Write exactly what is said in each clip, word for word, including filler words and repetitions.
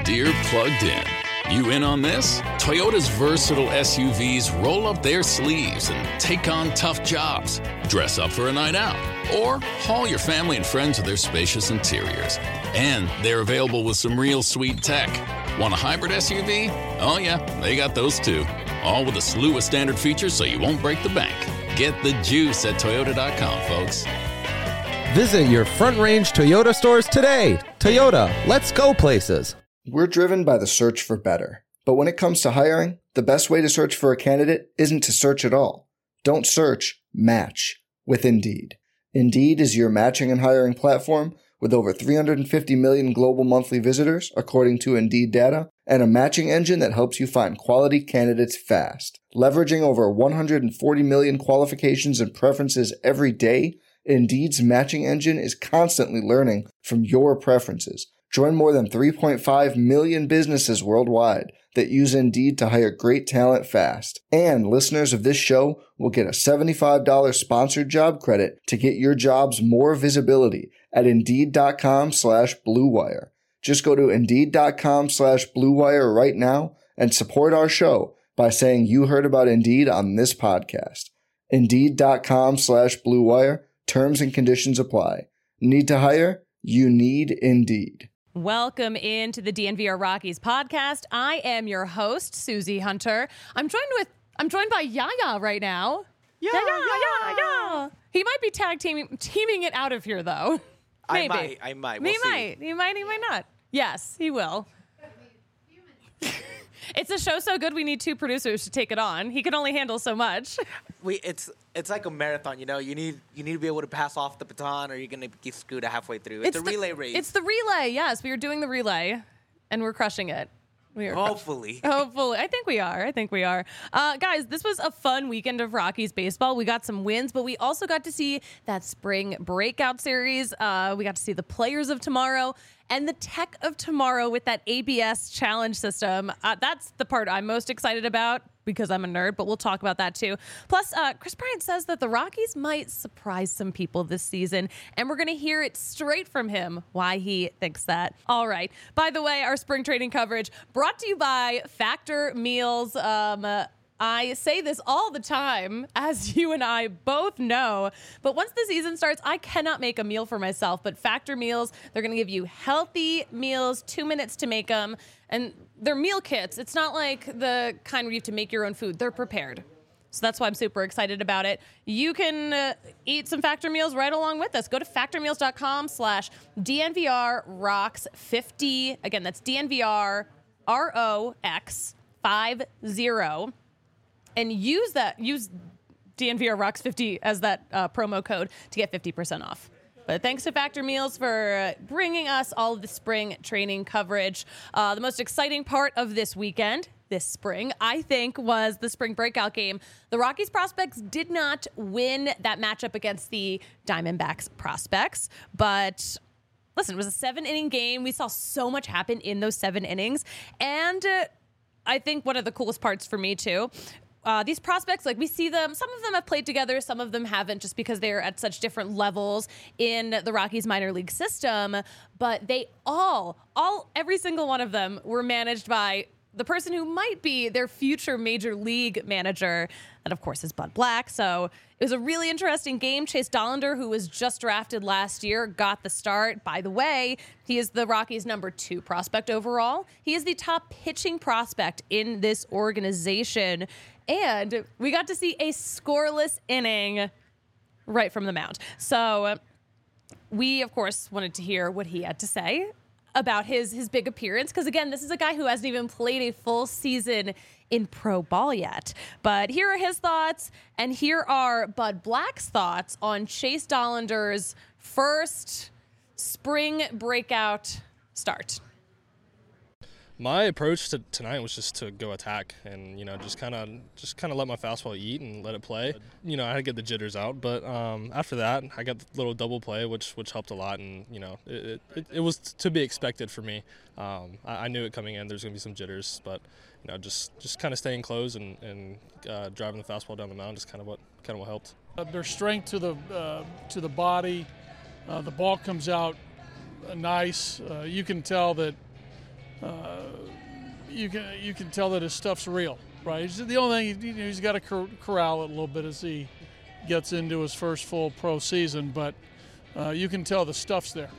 Deere plugged in. You in on this? Toyota's versatile S U Vs roll up their sleeves and take on tough jobs. Dress up for a night out, or haul your family and friends with their spacious interiors. And they're available with some real sweet tech. Want a hybrid S U V? Oh yeah, they got those too. All with a slew of standard features so you won't break the bank. Get the juice at Toyota dot com, folks. Visit your Front Range Toyota stores today. Toyota, let's go places. We're driven by the search for better. But when it comes to hiring, the best way to search for a candidate isn't to search at all. Don't search, match with Indeed. Indeed is your matching and hiring platform with over three hundred fifty million global monthly visitors, according to Indeed data, and a matching engine that helps you find quality candidates fast. Leveraging over one hundred forty million qualifications and preferences every day, Indeed's matching engine is constantly learning from your preferences. Join more than three point five million businesses worldwide that use Indeed to hire great talent fast. And listeners of this show will get a seventy-five dollars sponsored job credit to get your jobs more visibility at Indeed.com slash Blue Wire. Just go to Indeed.com slash Blue Wire right now and support our show by saying you heard about Indeed on this podcast. Indeed.com slash Blue Wire. Terms and conditions apply. Need to hire? You need Indeed. Welcome into the D N V R Rockies podcast. I am your host, Susie Hunter. I'm joined with I'm joined by Yaya right now. Yeah, Yaya, yeah, Yaya. He might be tag teaming teaming it out of here though. Maybe. I might. I might. We'll he see. might. He might. He might not. Yes, he will. It's a show so good we need two producers to take it on. He can only handle so much. We it's it's like a marathon, you know. You need you need to be able to pass off the baton, or you're gonna get screwed halfway through. It's, it's a the, relay race. It's the relay. Yes, we are doing the relay, and we're crushing it. We are Hopefully. Crush- Hopefully. I think we are. I think we are. Uh, guys, this was a fun weekend of Rockies baseball. We got some wins, but we also got to see that spring breakout series. Uh, we got to see the players of tomorrow and the tech of tomorrow with that A B S challenge system. Uh, that's the part I'm most excited about because I'm a nerd, but we'll talk about that too. Plus, uh, Chris Bryant says that the Rockies might surprise some people this season, and we're going to hear it straight from him why he thinks that. All right. By the way, our spring training coverage brought to you by Factor Meals. Um, uh, I say this all the time, as you and I both know, but once the season starts, I cannot make a meal for myself, but Factor Meals, they're going to give you healthy meals, two minutes to make them, and they're meal kits. It's not like the kind where you have to make your own food. They're prepared. So that's why I'm super excited about it. You can uh, eat some Factor Meals right along with us. Go to factormeals.com slash DNVR rocks 50. Again, that's D N V R R O X fifty. And use that, use D N V R Rocks fifty as that uh, promo code to get fifty percent off. But thanks to Factor Meals for bringing us all of the spring training coverage. Uh, the most exciting part of this weekend, this spring, I think, was the spring breakout game. The Rockies prospects did not win that matchup against the Diamondbacks prospects, but listen, it was a seven-inning game. We saw so much happen in those seven innings, and uh, I think one of the coolest parts for me, too, Uh, these prospects, like we see them, some of them have played together, some of them haven't just because they're at such different levels in the Rockies minor league system. But they all, all, every single one of them were managed by the person who might be their future major league manager. That, of course, is Bud Black. So it was a really interesting game. Chase Dollander, who was just drafted last year, got the start. By the way, he is the Rockies' number two prospect overall. He is the top pitching prospect in this organization. And we got to see a scoreless inning right from the mound. So we, of course, wanted to hear what he had to say about his his big appearance. Because, again, this is a guy who hasn't even played a full season in pro ball yet. But here are his thoughts, and here are Bud Black's thoughts on Chase Dollander's first spring breakout start. My approach to tonight was just to go attack and, you know, just kind of just kind of let my fastball eat and let it play. You know, I had to get the jitters out, but um, after that, I got the little double play, which which helped a lot, and, you know, it it, it was to be expected for me. Um, I, I knew it coming in. There's going to be some jitters, but, you know, just, just kind of staying close and, and uh, driving the fastball down the mound is kind of what kind of what helped. Uh, their strength to the uh, to the body, uh, the ball comes out uh, nice. Uh, you can tell that uh, you can you can tell that his stuff's real, right? He's, the only thing, you know, he's got to cor- corral it a little bit as he gets into his first full pro season, but uh, you can tell the stuff's there.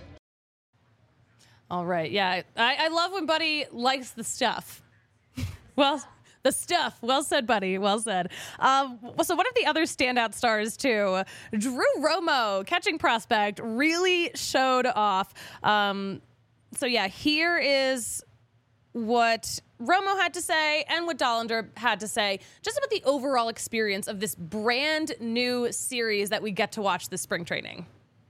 All right, yeah. I, I love when Buddy likes the stuff. Well, the stuff. Well said, Buddy. Well said. Um, so one of the other standout stars, too, Drew Romo, catching prospect, really showed off. Um, so, yeah, here is what Romo had to say and what Dollander had to say just about the overall experience of this brand new series that we get to watch this spring training.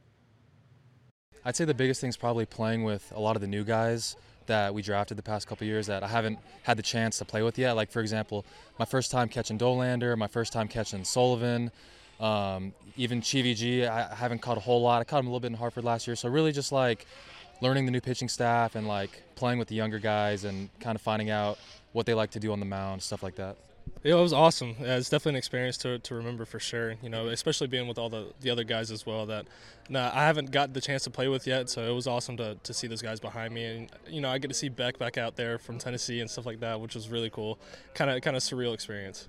I'd say the biggest thing is probably playing with a lot of the new guys that we drafted the past couple years that I haven't had the chance to play with yet. Like, for example, my first time catching Dollander, my first time catching Sullivan, um, even Chivy G, I haven't caught a whole lot. I caught him a little bit in Hartford last year. So really just like learning the new pitching staff and like playing with the younger guys and kind of finding out what they like to do on the mound, stuff like that. Yeah, it was awesome. Yeah, it's definitely an experience to to remember for sure. You know, especially being with all the, the other guys as well that nah, I haven't got the chance to play with yet. So it was awesome to, to see those guys behind me, and you know, I get to see Beck back out there from Tennessee and stuff like that, which was really cool. Kind of kind of surreal experience.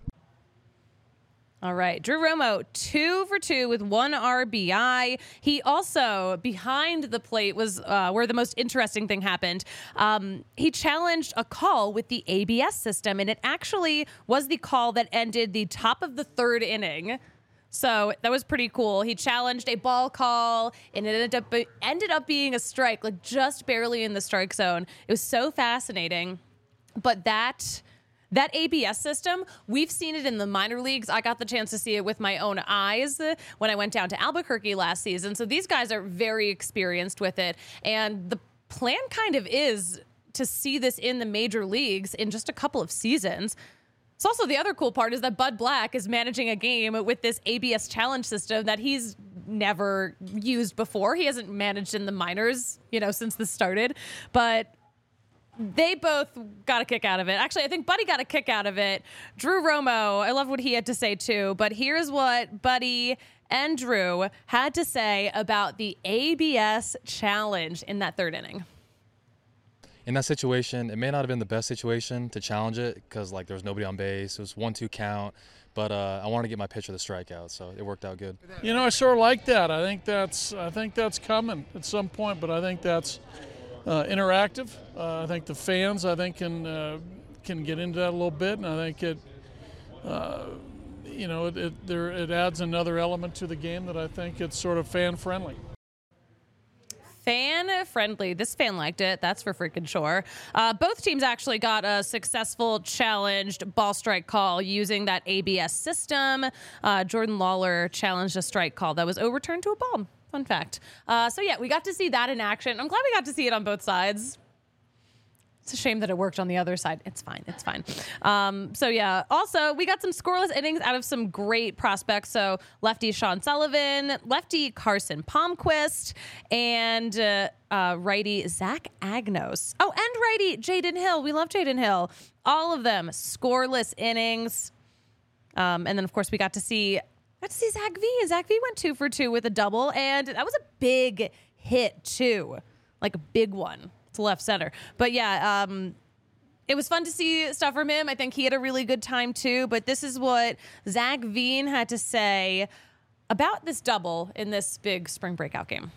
All right, Drew Romo, two for two with one R B I. He also, behind the plate, was uh, where the most interesting thing happened. Um, he challenged a call with the A B S system, and it actually was the call that ended the top of the third inning. So that was pretty cool. He challenged a ball call, and it ended up, ended up being a strike, like just barely in the strike zone. It was so fascinating. But that... That A B S system, we've seen it in the minor leagues. I got the chance to see it with my own eyes when I went down to Albuquerque last season. So these guys are very experienced with it. And the plan kind of is to see this in the major leagues in just a couple of seasons. It's also the other cool part is that Bud Black is managing a game with this A B S challenge system that he's never used before. He hasn't managed in the minors, you know, since this started. But they both got a kick out of it. Actually, I think Buddy got a kick out of it. Drew Romo, I love what he had to say too, but here's what Buddy and Drew had to say about the A B S challenge in that third inning. In that situation, it may not have been the best situation to challenge it because like there was nobody on base. It was one two count, but uh, I wanted to get my pitcher the strikeout, so it worked out good. You know, I sort of like that. I think that's I think that's coming at some point, but I think that's Uh, interactive. Uh, I think the fans, I think, can uh, can get into that a little bit, and I think it, uh, you know, it it, there, it adds another element to the game that I think it's sort of fan friendly. Fan friendly. This fan liked it. That's for freaking sure. Uh, both teams actually got a successful challenged ball strike call using that A B S system. Uh, Jordan Lawler challenged a strike call that was overturned to a ball. Fun fact. Uh, so, yeah, we got to see that in action. I'm glad we got to see it on both sides. It's a shame that it worked on the other side. It's fine. It's fine. Um, so, yeah. Also, we got some scoreless innings out of some great prospects. So, lefty Sean Sullivan, lefty Carson Palmquist, and uh, uh, righty Zach Agnos. Oh, and righty Jaden Hill. We love Jaden Hill. All of them scoreless innings. Um, and then, of course, we got to see... Got to see Zach V. Zach V went two for two with a double, and that was a big hit, too. Like a big one to left center. But, yeah, um, it was fun to see stuff from him. I think he had a really good time, too. But this is what Zach Veen had to say about this double in this big spring breakout game.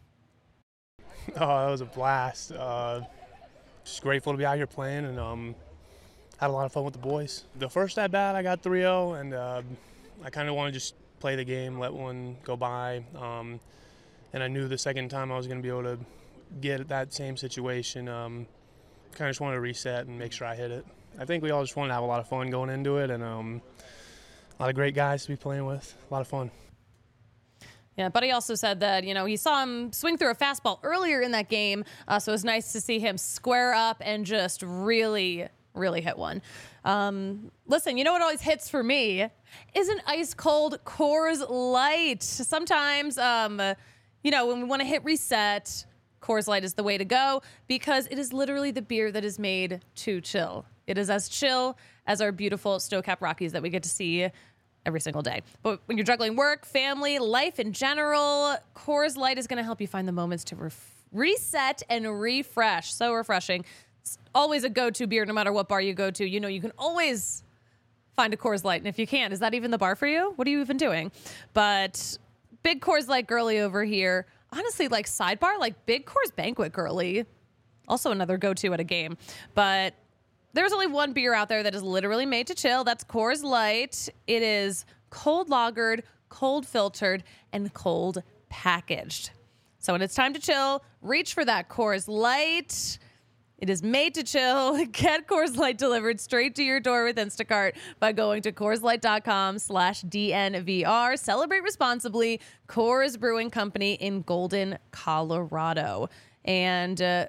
Oh, that was a blast. Uh, just grateful to be out here playing, and um, had a lot of fun with the boys. The first at bat, I got three oh, and uh, I kind of want to just play the game, let one go by. Um, and I knew the second time I was going to be able to get that same situation. Um, kind of just wanted to reset and make sure I hit it. I think we all just wanted to have a lot of fun going into it, and um, a lot of great guys to be playing with. A lot of fun. Yeah, Buddy also said that, you know, he saw him swing through a fastball earlier in that game, uh, so it was nice to see him square up and just really, really hit one. Um, listen, you know what always hits for me is an ice-cold Coors Light. Sometimes, um, you know, when we want to hit reset, Coors Light is the way to go because it is literally the beer that is made to chill. It is as chill as our beautiful Snow-Capped Rockies that we get to see every single day. But when you're juggling work, family, life in general, Coors Light is going to help you find the moments to ref- reset and refresh. So refreshing. It's always a go-to beer no matter what bar you go to. You know, you can always find a Coors Light. And if you can't, is that even the bar for you? What are you even doing? But big Coors Light girly over here. Honestly, like sidebar, like big Coors Banquet girly. Also another go-to at a game. But there's only one beer out there that is literally made to chill. That's Coors Light. It is cold lagered, cold filtered, and cold packaged. So when it's time to chill, reach for that Coors Light. It is made to chill. Get Coors Light delivered straight to your door with Instacart by going to CoorsLight.com slash DNVR. Celebrate responsibly. Coors Brewing Company in Golden, Colorado. And, uh,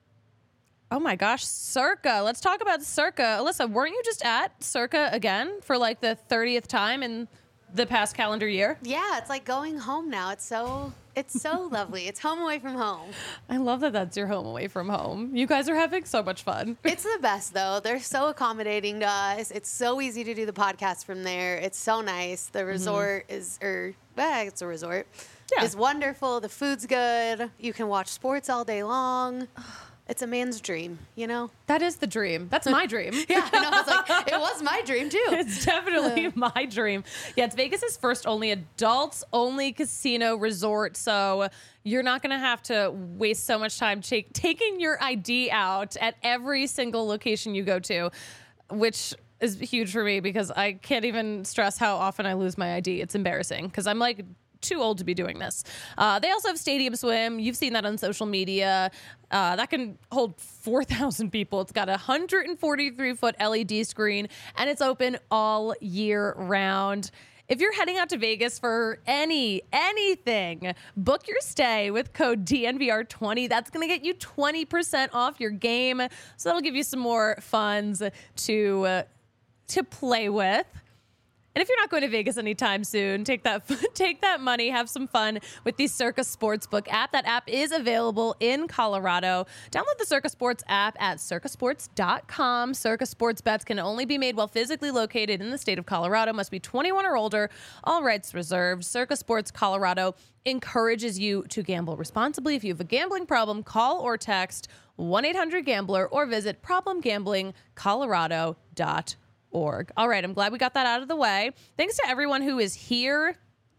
oh my gosh, Circa. Let's talk about Circa. Alyssa, weren't you just at Circa again for like the thirtieth time in the past calendar year? Yeah, it's like going home now. It's so it's so lovely. It's home away from home. I love that that's your home away from home. You guys are having so much fun. It's the best, though. They're so accommodating to us. It's so easy to do the podcast from there. It's so nice. The resort mm-hmm. is, or, eh, it's a resort. Yeah. It's wonderful. The food's good. You can watch sports all day long. It's a man's dream, you know? That is the dream. That's my dream. Yeah, I know. I was like, it was my dream, too. It's definitely my dream. Yeah, it's Vegas's first only adults-only casino resort, so you're not going to have to waste so much time take, taking your I D out at every single location you go to, which is huge for me because I can't even stress how often I lose my I D. It's embarrassing because I'm like too old to be doing this. Uh, they also have Stadium Swim. You've seen that on social media. Uh, that can hold four thousand people. It's got a one hundred forty-three foot L E D screen, and it's open all year round. If you're heading out to Vegas for any, anything, book your stay with code D N V R twenty. That's going to get you twenty percent off your game. So that'll give you some more funds to, uh, to play with. And if you're not going to Vegas anytime soon, take that take that money, have some fun with the Circa Sportsbook app. That app is available in Colorado. Download the Circa Sports app at circa sports dot com. Circa Sports bets can only be made while physically located in the state of Colorado. Must be twenty-one or older. All rights reserved. Circa Sports Colorado encourages you to gamble responsibly. If you have a gambling problem, call or text one eight hundred gambler or visit problem gambling colorado dot org. All right, I'm glad we got that out of the way. Thanks to everyone who is here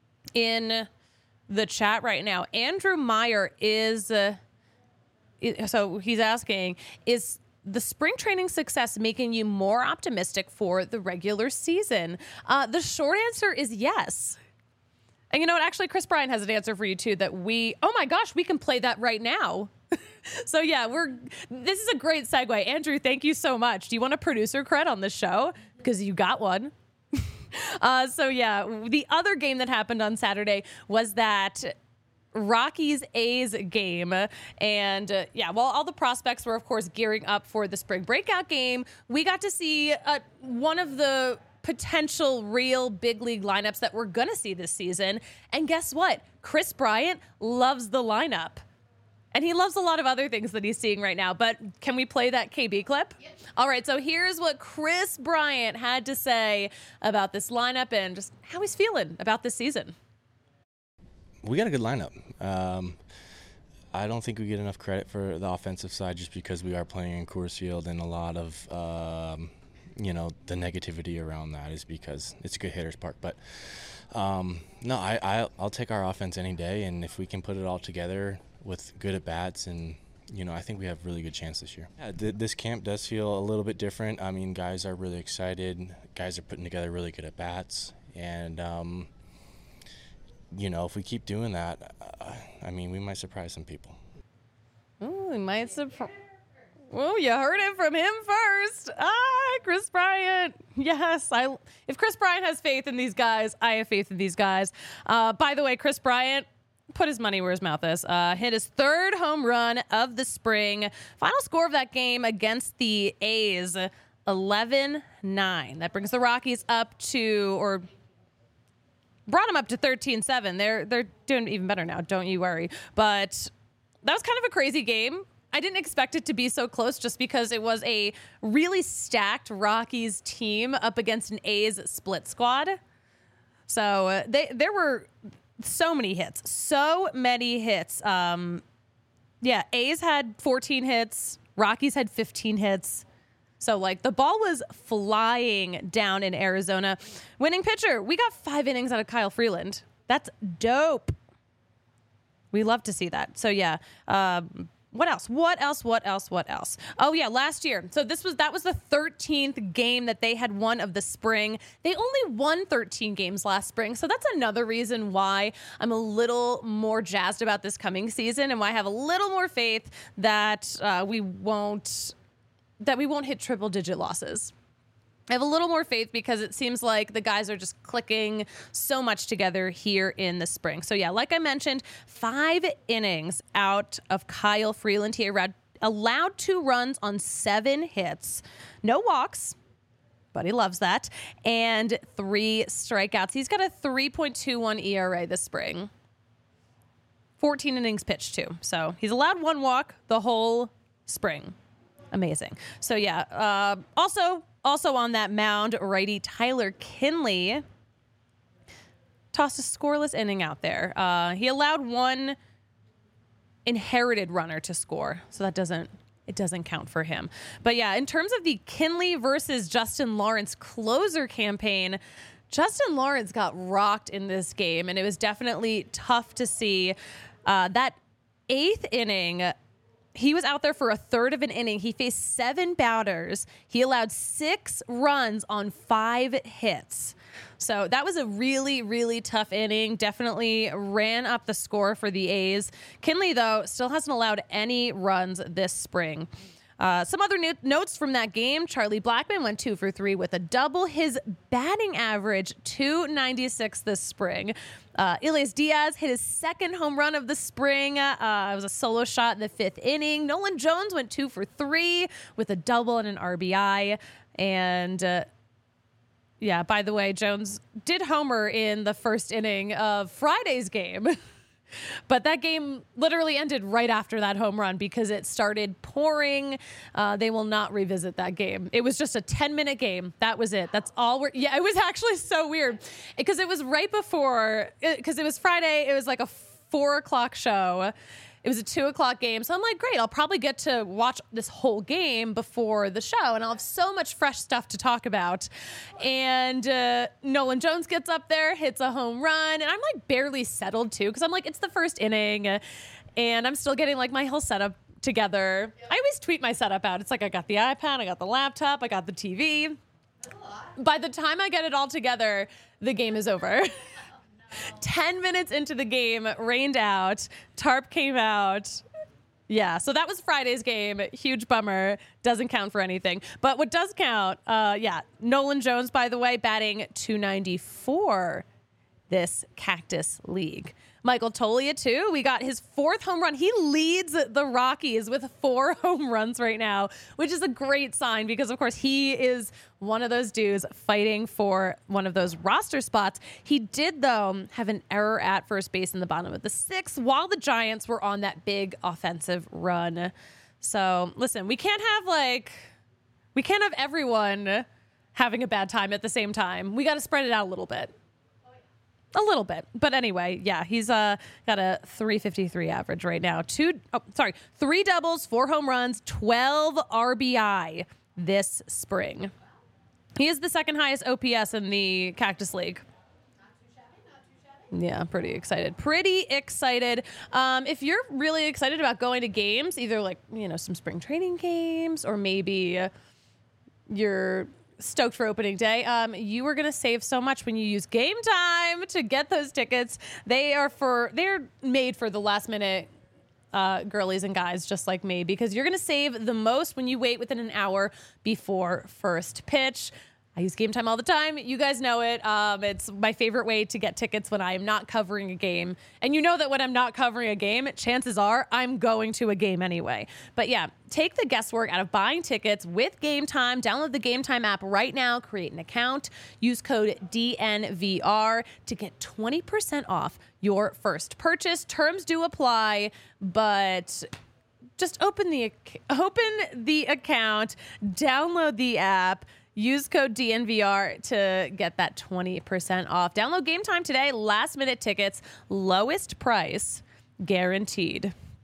in the chat right now. Andrew Meyer is, uh, so he's asking, is the spring training success making you more optimistic for the regular season? Uh, the short answer is yes. And you know what? Actually, Chris Bryant has an answer for you too that we, oh my gosh, we can play that right now. So yeah, we're, this is a great segue. Andrew, thank you so much. Do you want a producer cred on this show? Because you got one. uh, so yeah, the other game that happened on Saturday was that Rockies A's game. And uh, yeah, while all the prospects were of course gearing up for the spring breakout game, we got to see uh, one of the potential real big league lineups that we're going to see this season. And guess what? Chris Bryant loves the lineup. And he loves a lot of other things that he's seeing right now. But can we play that K B clip? Yep. All right, so here's what Chris Bryant had to say about this lineup and just how he's feeling about this season. We got a good lineup. Um, I don't think we get enough credit for the offensive side just because we are playing in Coors Field, and a lot of, um, you know, the negativity around that is because it's a good hitter's park. But, um, no, I, I, I'll take our offense any day, and if we can put it all together with good at-bats, and, you know, I think we have a really good chance this year. Yeah, th- this camp does feel a little bit different. I mean, guys are really excited. Guys are putting together really good at-bats. And, um, you know, if we keep doing that, uh, I mean, we might surprise some people. Oh, we might surprise. Oh, you heard it from him first. Ah, Chris Bryant. Yes, I. If Chris Bryant has faith in these guys, I have faith in these guys. Uh, by the way, Chris Bryant put his money where his mouth is. Uh, hit his third home run of the spring. Final score of that game against the A's, eleven nine. That brings the Rockies up to, or brought them up to thirteen seven. They're they're doing even better now, don't you worry. But that was kind of a crazy game. I didn't expect it to be so close just because it was a really stacked Rockies team up against an A's split squad. So uh, they there were so many hits, so many hits. Um, yeah, A's had fourteen hits, Rockies had fifteen hits. So, like, the ball was flying down in Arizona. Winning pitcher, we got five innings out of Kyle Freeland. That's dope. We love to see that. So, yeah. Um, what else? What else? What else? What else? Oh, yeah, last year. So this was that was the thirteenth game that they had won of the spring. They only won thirteen games last spring. So that's another reason why I'm a little more jazzed about this coming season and why I have a little more faith that uh, we won't that we won't hit triple digit losses. I have a little more faith because it seems like the guys are just clicking so much together here in the spring. So, yeah, like I mentioned, five innings out of Kyle Freeland. He allowed two runs on seven hits. No walks, but he loves that. And three strikeouts. He's got a three point two one E R A this spring. fourteen innings pitched, too. So he's allowed one walk the whole spring. Amazing. So, yeah, uh, also... Also on that mound, righty Tyler Kinley tossed a scoreless inning out there. Uh, he allowed one inherited runner to score, so that doesn't it doesn't count for him. But yeah, in terms of the Kinley versus Justin Lawrence closer campaign, Justin Lawrence got rocked in this game, and it was definitely tough to see. Uh, that eighth inning, he was out there for a third of an inning. He faced seven batters. He allowed six runs on five hits. So that was a really, really tough inning. Definitely ran up the score for the A's. Kinley, though, still hasn't allowed any runs this spring. Uh, some other no- notes from that game. Charlie Blackmon went two for three with a double. His batting average, two ninety-six this spring. Uh, Elias Diaz hit his second home run of the spring. Uh, it was a solo shot in the fifth inning. Nolan Jones went two for three with a double and an R B I. And uh, yeah, by the way, Jones did homer in the first inning of Friday's game. But that game literally ended right after that home run because it started pouring. Uh, they will not revisit that game. It was just a ten minute game. That was it. That's all we're, yeah, it was actually so weird because it was right before, because it was Friday. It was like a four o'clock show. It was a two o'clock game. So I'm like, great, I'll probably get to watch this whole game before the show and I'll have so much fresh stuff to talk about. And uh, Nolan Jones gets up there, hits a home run. And I'm like barely settled too, because I'm like, it's the first inning and I'm still getting like my whole setup together. I always tweet my setup out. It's like, I got the iPad, I got the laptop, I got the T V. By the time I get it all together, the game is over. ten minutes into the game, rained out, tarp came out. Yeah, so that was Friday's game. Huge bummer. Doesn't count for anything. But what does count, uh, yeah, Nolan Jones, by the way, batting two ninety-four this Cactus League. Michael Toglia, too. We got his fourth home run. He leads the Rockies with four home runs right now, which is a great sign because, of course, he is one of those dudes fighting for one of those roster spots. He did, though, have an error at first base in the bottom of the sixth while the Giants were on that big offensive run. So, listen, we can't have, like, we can't have everyone having a bad time at the same time. We got to spread it out a little bit. A little bit. But anyway, yeah, he's uh, got a three fifty-three average right now. Two, oh, sorry, three doubles, four home runs, twelve R B I this spring. He is the second highest O P S in the Cactus League. Yeah, pretty excited. Pretty excited. Um, if you're really excited about going to games, either like, you know, some spring training games or maybe uh, you're stoked for opening day. Um, you are going to save so much when you use Game Time to get those tickets. They are for, they're made for the last minute uh, girlies and guys just like me, because you're going to save the most when you wait within an hour before first pitch. I use Game Time all the time. You guys know it. Um, it's my favorite way to get tickets when I am not covering a game. And you know that when I'm not covering a game, chances are I'm going to a game anyway. But yeah, take the guesswork out of buying tickets with Game Time. Download the Game Time app right now. Create an account. Use code D N V R to get twenty percent off your first purchase. Terms do apply, but just open the open the account, download the app. Use code D N V R to get that twenty percent off. Download Game Time today. Last minute tickets, lowest price guaranteed.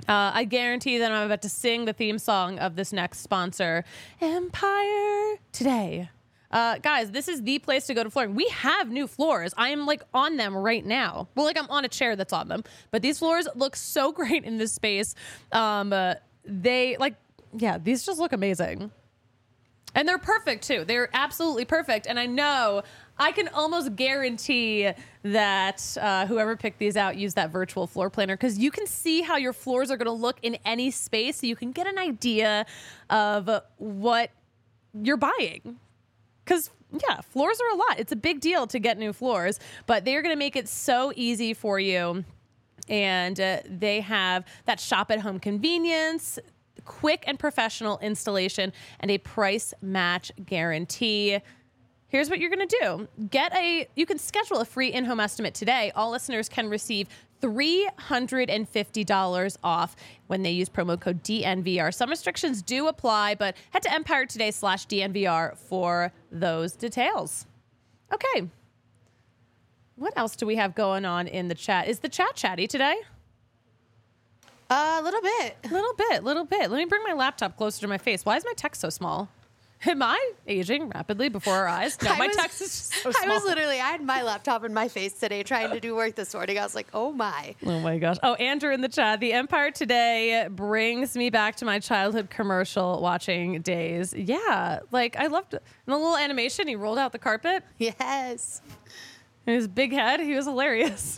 Uh, I guarantee that I'm about to sing the theme song of this next sponsor, Empire Today. Uh, guys, this is the place to go to flooring. We have new floors. I am like on them right now. Well, like I'm on a chair that's on them. But these floors look so great in this space. Um, uh, they like, yeah, these just look amazing. And they're perfect too. They're absolutely perfect. And I know I can almost guarantee that uh, whoever picked these out used that virtual floor planner, because you can see how your floors are going to look in any space. So you can get an idea of what you're buying. Because, yeah, floors are a lot. It's a big deal to get new floors, but they're going to make it so easy for you. And uh, they have that shop at home convenience, quick and professional installation, and a price match guarantee. Here's what you're going to do. Get a, you can schedule a free in-home estimate today. All listeners can receive three hundred fifty dollars off when they use promo code D N V R. Some restrictions do apply, but head to Empire Today slash D N V R for those details. Okay. What else do we have going on in the chat? Is the chat chatty today? A uh, little bit. Little bit, little bit. Let me bring my laptop closer to my face. Why is my text so small? Am I aging rapidly before our eyes? No, I my was, text is so I small. was literally, I had my laptop in my face today trying to do work this morning. I was like, oh my. Oh my gosh. Oh, Andrew in the chat. The Empire Today brings me back to my childhood commercial watching days. Yeah. Like I loved it. And the little animation, he rolled out the carpet. Yes. And his big head, he was hilarious.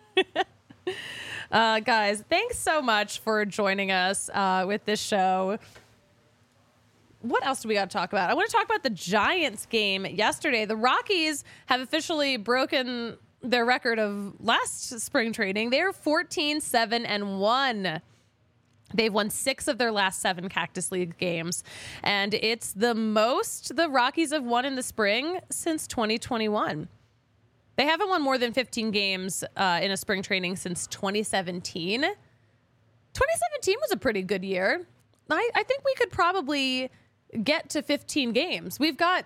uh, guys, thanks so much for joining us uh, with this show. What else do we got to talk about? I want to talk about the Giants game yesterday. The Rockies have officially broken their record of last spring training. They're fourteen seven and one. They've won six of their last seven Cactus League games. And it's the most the Rockies have won in the spring since twenty twenty-one. They haven't won more than fifteen games uh, in a spring training since twenty seventeen. twenty seventeen was a pretty good year. I, I think we could probably get to fifteen games. We've got,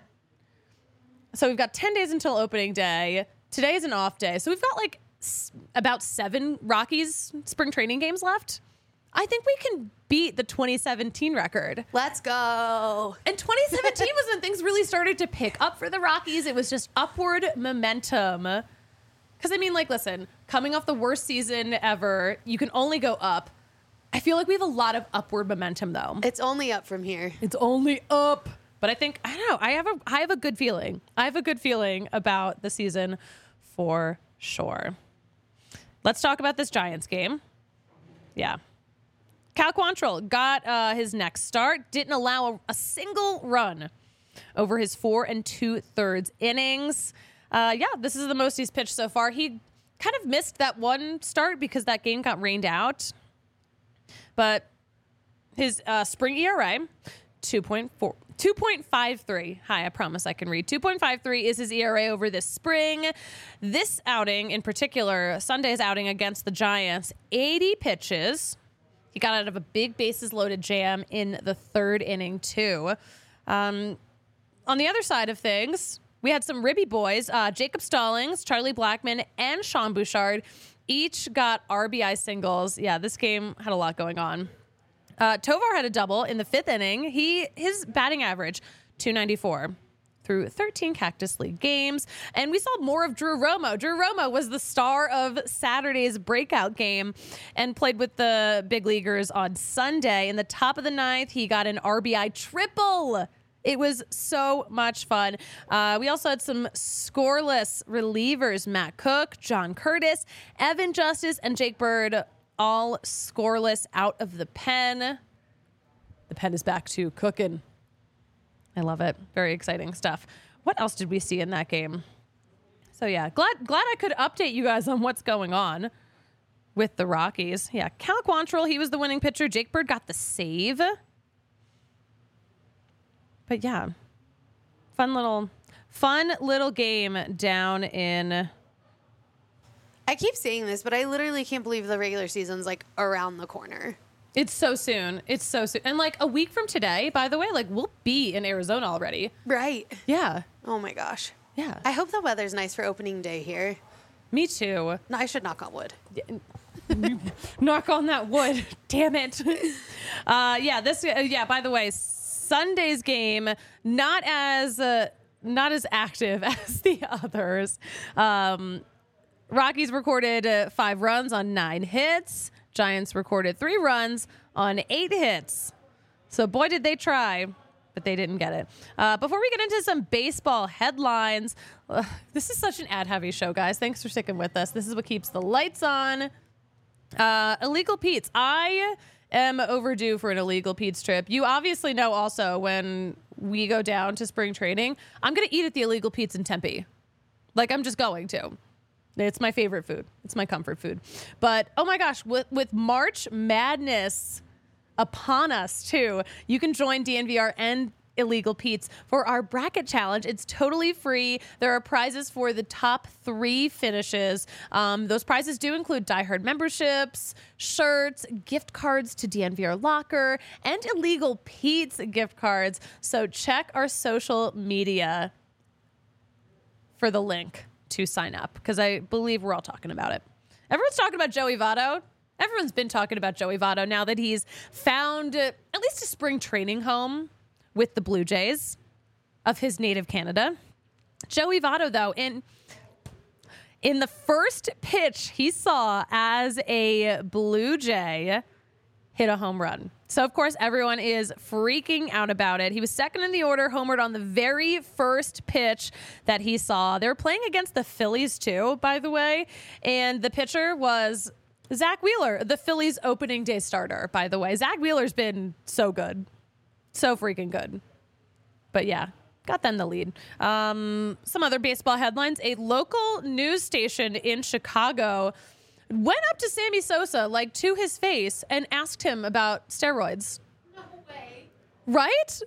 so we've got ten days until opening day. Today is an off day. So we've got like s- about seven Rockies spring training games left. I think we can beat the twenty seventeen record. Let's go. And twenty seventeen was when things really started to pick up for the Rockies. It was just upward momentum. Because I mean, like, listen, coming off the worst season ever, you can only go up. I feel like we have a lot of upward momentum, though. It's only up from here. It's only up. But I think, I don't know, I have a, I have a good feeling. I have a good feeling about the season for sure. Let's talk about this Giants game. Yeah. Cal Quantrill got uh, his next start, didn't allow a, a single run over his four and two thirds innings. Uh, yeah, this is the most he's pitched so far. He kind of missed that one start because that game got rained out. But his uh, spring E R A, two point four, two point five three. Hi, I promise I can read. two point five three is his E R A over this spring. This outing in particular, Sunday's outing against the Giants, eighty pitches. He got out of a big bases loaded jam in the third inning, too. Um, on the other side of things, we had some ribby boys. Uh, Jacob Stallings, Charlie Blackmon, and Sean Bouchard each got R B I singles. Yeah, this game had a lot going on. Uh, Tovar had a double in the fifth inning. He his batting average, two ninety-four through thirteen Cactus League games. And we saw more of Drew Romo. Drew Romo was the star of Saturday's breakout game and played with the big leaguers on Sunday. In the top of the ninth, he got an R B I triple. It was so much fun. Uh, we also had some scoreless relievers. Matt Cook, John Curtis, Evan Justice, and Jake Bird all scoreless out of the pen. The pen is back to cooking. I love it. Very exciting stuff. What else did we see in that game? So yeah, glad glad I could update you guys on what's going on with the Rockies. Yeah, Cal Quantrill, he was the winning pitcher. Jake Bird got the save. But yeah, fun little, fun little game down in. I keep saying this, but I literally can't believe the regular season's like around the corner. It's so soon. It's so soon. And like a week from today, by the way, like we'll be in Arizona already. Right. Yeah. Oh my gosh. Yeah. I hope the weather's nice for opening day here. Me too. No, I should knock on wood. Yeah. Knock on that wood. Damn it. Uh, yeah, this, uh, yeah, by the way, Sunday's game, not as, uh, not as active as the others. Um, Rockies recorded uh, five runs on nine hits. Giants recorded three runs on eight hits. So boy, did they try, but they didn't get it. Uh, before we get into some baseball headlines, uh, this is such an ad-heavy show, guys. Thanks for sticking with us. This is what keeps the lights on. Uh, Illegal Pete's. I am overdue for an Illegal Pete's trip. You obviously know also when we go down to spring training, I'm going to eat at the Illegal Pete's in Tempe. Like, I'm just going to. It's my favorite food. It's my comfort food. But, oh my gosh, with, with March Madness upon us, too, you can join D N V R and Illegal Pete's for our bracket challenge. It's totally free. There are prizes for the top three finishes. Um, those prizes do include Die Hard memberships, shirts, gift cards to D N V R Locker, and Illegal Pete's gift cards. So check our social media for the link to sign up, because I believe we're all talking about it. Everyone's talking about Joey Votto. Everyone's been talking about Joey Votto now that he's found uh, at least a spring training home with the Blue Jays of his native Canada. Joey Votto, though, in in the first pitch he saw as a Blue Jay, hit a home run. So, of course, everyone is freaking out about it. He was second in the order, homered on the very first pitch that he saw. They were playing against the Phillies, too, by the way. And the pitcher was Zach Wheeler, the Phillies opening day starter, by the way. Zach Wheeler's been so good. So freaking good. But yeah, got them the lead. Um, some other baseball headlines. A local news station in Chicago went up to Sammy Sosa, like to his face, and asked him about steroids. No way. Right?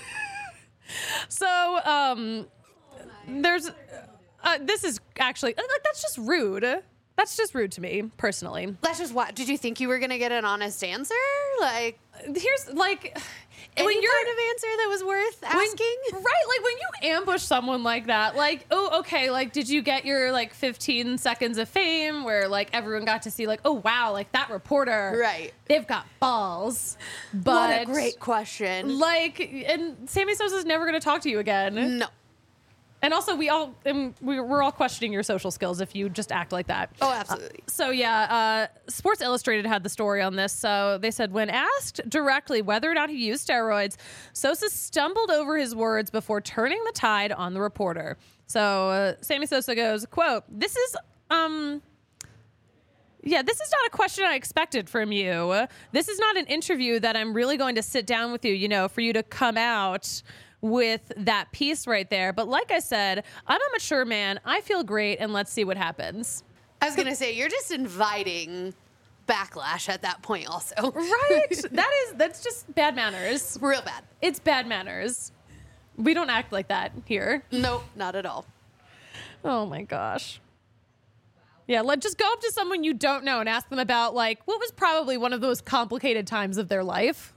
so um, there's, uh, this is actually, like, that's just rude. That's just rude to me, personally. That's just what. Did you think you were going to get an honest answer? Like, here's, like, any when you're, kind of answer that was worth asking? When, right, like, when you ambush someone like that, like, oh, okay, like, did you get your, like, fifteen seconds of fame where, like, everyone got to see, like, oh, wow, like, that reporter. Right. They've got balls. But what a great question. Like, and Sammy Sosa's never going to talk to you again. No. And also, we all and we, we're all questioning your social skills if you just act like that. Oh, absolutely. Uh, so yeah, uh, Sports Illustrated had the story on this. So they said when asked directly whether or not he used steroids, Sosa stumbled over his words before turning the tide on the reporter. So uh, Sammy Sosa goes, "Quote: This is um." Yeah, this is not a question I expected from you. This is not an interview that I'm really going to sit down with you, you know, for you to come out with that piece right there. But like I said, I'm a mature man. I feel great, and let's see what happens." I was going to say, you're just inviting backlash at that point also. Right. That is, that's just bad manners. Real bad. It's bad manners. We don't act like that here. Nope, not at all. Oh my gosh. Yeah, let just go up to someone you don't know and ask them about, like, what was probably one of those complicated times of their life.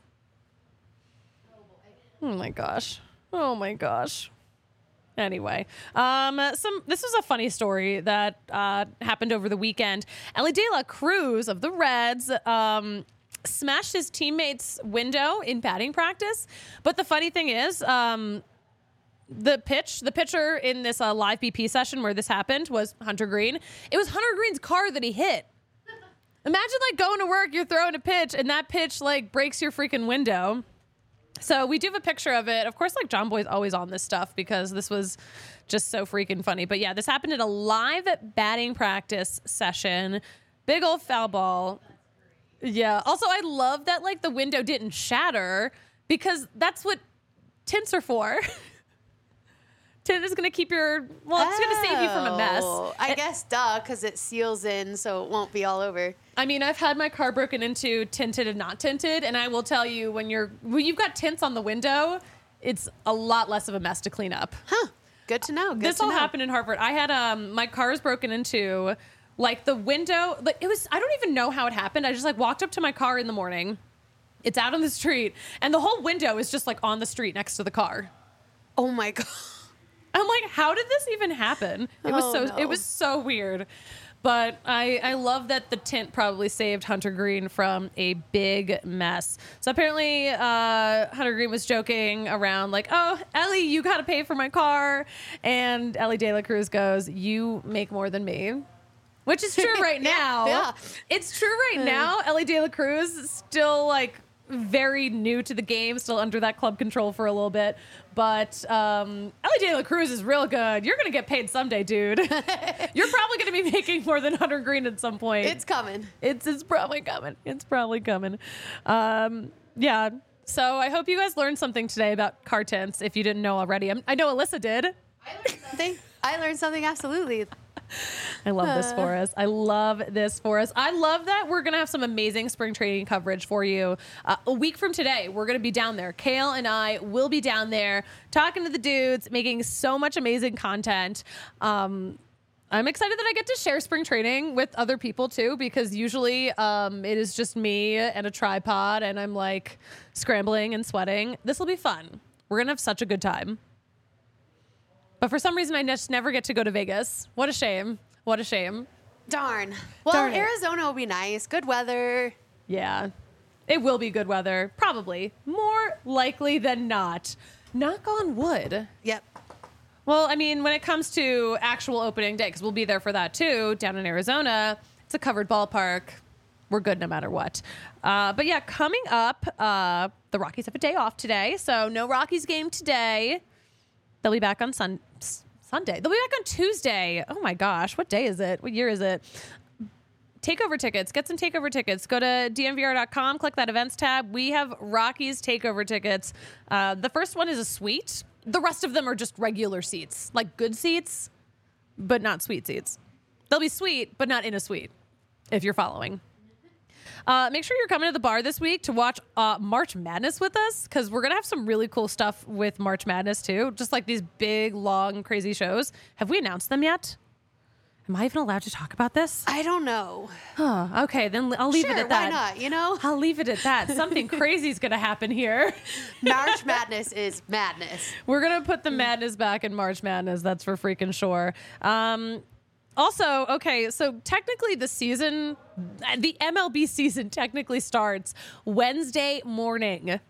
Oh my gosh. Oh my gosh. Anyway, um, some this was a funny story that uh, happened over the weekend. Elly De La Cruz of the Reds um, smashed his teammate's window in batting practice. But the funny thing is, um, the pitch, the pitcher in this uh, live B P session where this happened was Hunter Green. It was Hunter Green's car that he hit. Imagine like going to work, you're throwing a pitch, and that pitch like breaks your freaking window. So we do have a picture of it. Of course, like John Boy's always on this stuff because this was just so freaking funny. But yeah, this happened at a live batting practice session. Big old foul ball. Yeah. Also, I love that like the window didn't shatter because that's what tints are for. Tint is going to keep your, well, it's oh, going to save you from a mess. I it, guess, duh, because it seals in so it won't be all over. I mean, I've had my car broken into tinted and not tinted, and I will tell you, when you're when you've got tints on the window, it's a lot less of a mess to clean up. Huh. Good to know. Good this to all know. happened in Hartford. I had um my car was broken into, like the window, like it was, I don't even know how it happened. I just like walked up to my car in the morning. It's out on the street, and the whole window is just like on the street next to the car. Oh my God. I'm like, how did this even happen? It was oh, so no. it was so weird. But I, I love that the tint probably saved Hunter Green from a big mess. So apparently uh, Hunter Green was joking around like, oh, Ellie, you got to pay for my car. And Ellie De La Cruz goes, you make more than me. Which is true right now. Yeah. It's true right now. Ellie De La Cruz is still like very new to the game, still under that club control for a little bit. But um, Ellie De La Cruz is real good. You're going to get paid someday, dude. You're probably going to be making more than Hunter Green at some point. It's coming. It's it's probably coming. It's probably coming. Um, yeah. So I hope you guys learned something today about car tints if you didn't know already. I'm, I know Alyssa did. I learned something. I learned something, absolutely. I love this for us. I love this for us. I love that we're going to have some amazing spring training coverage for you. Uh, a week from today, we're going to be down there. Kale and I will be down there talking to the dudes, making so much amazing content. Um, I'm excited that I get to share spring training with other people too, because usually um, it is just me and a tripod and I'm like scrambling and sweating. This will be fun. We're going to have such a good time. But for some reason, I just never get to go to Vegas. What a shame. What a shame. Darn. Well, Darn Arizona will be nice. Good weather. Yeah. It will be good weather. Probably. More likely than not. Knock on wood. Yep. Well, I mean, when it comes to actual opening day, because we'll be there for that too, down in Arizona, it's a covered ballpark. We're good no matter what. Uh, but yeah, coming up, uh, the Rockies have a day off today. So no Rockies game today. They'll be back on Sun- Sunday. They'll be back on Tuesday. Oh my gosh. What day is it? What year is it? Takeover tickets. Get some takeover tickets. Go to D N V R dot com. Click that events tab. We have Rockies takeover tickets. Uh, the first one is a suite. The rest of them are just regular seats, like good seats, but not suite seats. They'll be sweet, but not in a suite, if you're following. Uh, make sure you're coming to the bar this week to watch uh, March Madness with us, because we're going to have some really cool stuff with March Madness, too. Just like these big, long, crazy shows. Have we announced them yet? Am I even allowed to talk about this? I don't know. Huh, okay, then I'll leave sure, it at that. Why not, you know? I'll leave it at that. Something crazy is going to happen here. March Madness is madness. We're going to put the madness back in March Madness. That's for freaking sure. Um... Also, okay, so technically the season, the M L B season technically starts Wednesday morning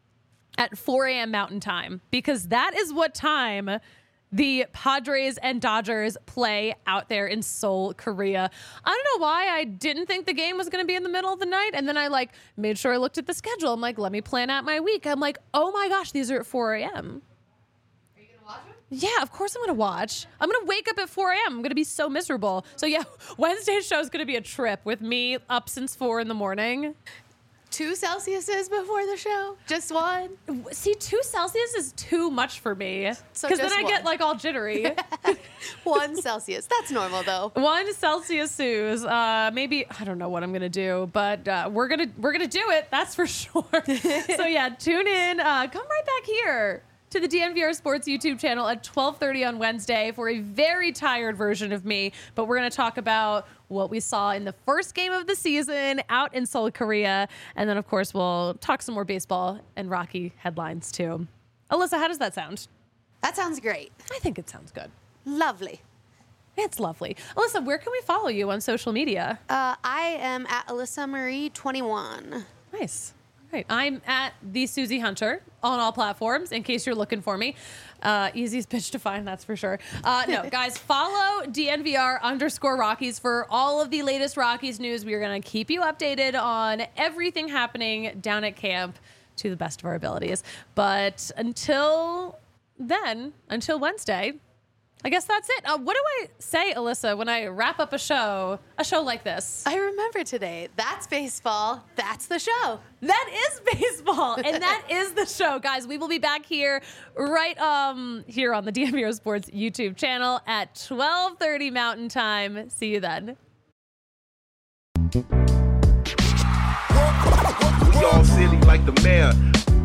at four a.m. Mountain Time, because that is what time the Padres and Dodgers play out there in Seoul, Korea. I don't know why I didn't think the game was going to be in the middle of the night. And then I like made sure I looked at the schedule. I'm like, let me plan out my week. I'm like, oh my gosh, these are at four a.m. Yeah, of course I'm going to watch. I'm going to wake up at four a.m. I'm going to be so miserable. So yeah, Wednesday's show is going to be a trip with me up since four in the morning. Two Celsiuses before the show? Just one? See, two Celsius is too much for me. So Because then I one. get like all jittery. One Celsius. That's normal though. One Celsius Suze. Uh, maybe, I don't know what I'm going to do, but uh, we're going to we're gonna do it. That's for sure. So yeah, tune in. Uh, come right back here to the D N V R Sports YouTube channel at twelve thirty on Wednesday for a very tired version of me. But we're going to talk about what we saw in the first game of the season out in Seoul, Korea. And then, of course, we'll talk some more baseball and Rocky headlines, too. Alyssa, how does that sound? That sounds great. I think it sounds good. Lovely. It's lovely. Alyssa, where can we follow you on social media? Uh, I am at Alyssa Marie twenty-one. Nice. Right. I'm at the Susie Hunter on all platforms, in case you're looking for me. Uh, easiest bitch to find, that's for sure. Uh, no, guys, follow D N V R underscore Rockies for all of the latest Rockies news. We are going to keep you updated on everything happening down at camp to the best of our abilities. But until then, until Wednesday, I guess that's it. Uh, what do I say, Alyssa, when I wrap up a show, a show like this? I remember today. That's baseball. That's the show. That is baseball, and that is the show, guys. We will be back here right um here on the D N V R Sports YouTube channel at twelve thirty Mountain Time. See you then. We all silly like the mayor.